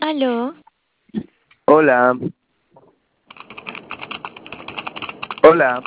Aló, Hola, hola.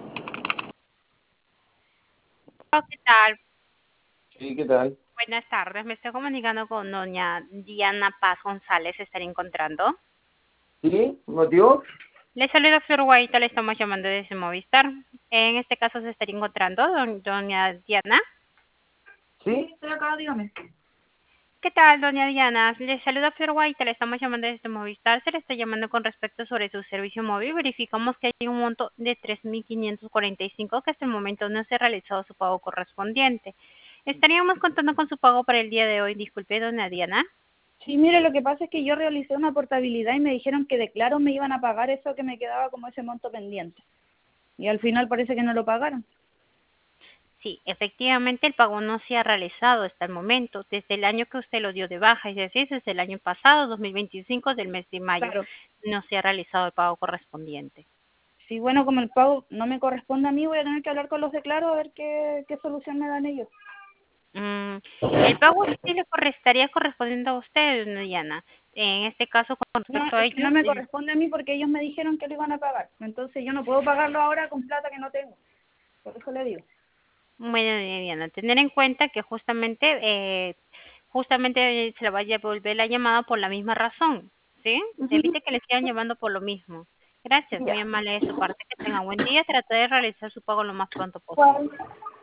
Hola, ¿qué tal? Sí, ¿qué tal? Buenas tardes. Me estoy comunicando con doña Diana Paz González. ¿Se estaría encontrando? ¿Sí? ¿Motivo? Le saluda Flor Guaita, le estamos llamando desde Movistar. En este caso se estaría encontrando doña Diana. Sí, estoy acá, dígame. ¿Qué tal, doña Diana? Le saluda Flor Guaita, le estamos llamando desde Movistar. Se le está llamando con respecto sobre su servicio móvil. Verificamos que hay un monto de 3.545 que hasta el momento no se ha realizado su pago correspondiente. Estaríamos contando con su pago para el día de hoy. Disculpe, doña Diana. Sí, mire, lo que pasa es que yo realicé una portabilidad y me dijeron que de claro me iban a pagar eso que me quedaba como ese monto pendiente. Y al final parece que no lo pagaron. Sí, efectivamente el pago no se ha realizado hasta el momento, desde el año que usted lo dio de baja, es decir, desde el año pasado, 2025, del mes de mayo, Claro. no se ha realizado el pago correspondiente. Sí, bueno, como el pago no me corresponde a mí, voy a tener que hablar con los de claro a ver qué solución me dan ellos. Mm, el pago sí le estaría correspondiendo a usted, doña Diana. En este caso, con No, respecto a es que no ellos, me corresponde a mí porque ellos me dijeron que lo iban a pagar. Entonces yo no puedo pagarlo ahora con plata que no tengo. Por eso le digo. bueno, doña Diana, tener en cuenta que justamente se le vaya a volver la llamada por la misma razón, ¿sí? Ujú. Evite que le sigan llamando por lo mismo. Gracias, muy Ya. amable de su parte, que tenga buen día, trate de realizar su pago lo más pronto posible. ¿Cuál?